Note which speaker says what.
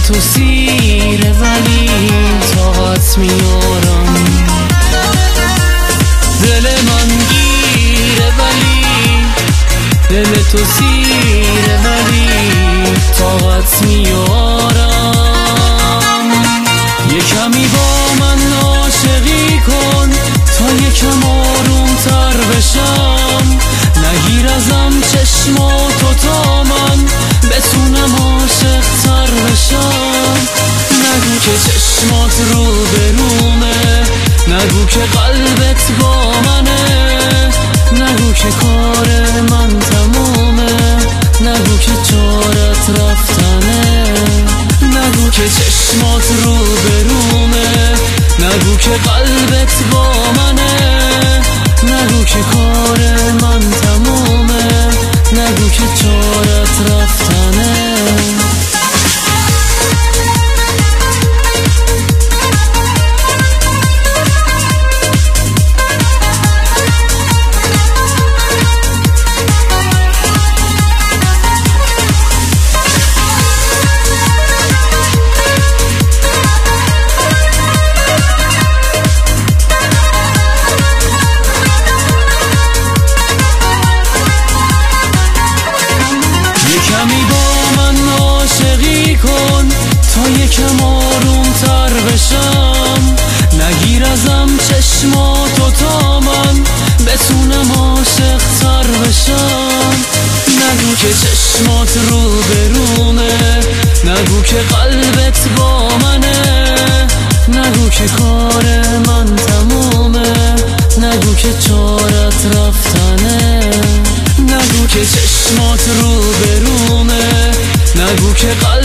Speaker 1: تو سیره ولی طاقت میارم. دل من گیره ولی دل تو سیره ولی طاقت میارم. یه کمی با من عاشقی کن تا یکم آروم تر بشم. نگیر ازم چشماتو تا من بتونم عاشق تر بشم. نگو که چشمات رو برومه، نگو که قلبت با منه، نگو که کار من تمومه، نگو که چارت رفتنه. نگو که چشمات رو برومه، نگو که قلبت با منه، نگو که کار من تمومه، نگو که چارت رفتنه. کمی با من عاشقی کن تا یکم آروم تر بشم. نگیر ازم چشماتو تا من بتونم عاشق تر بشم. نگو که چشمات رو برومه، نگو که قلبت با منه، نگو که کار من تمومه، نگو که چارت رفتنه. نگو که چشمات رو برومه، نگو که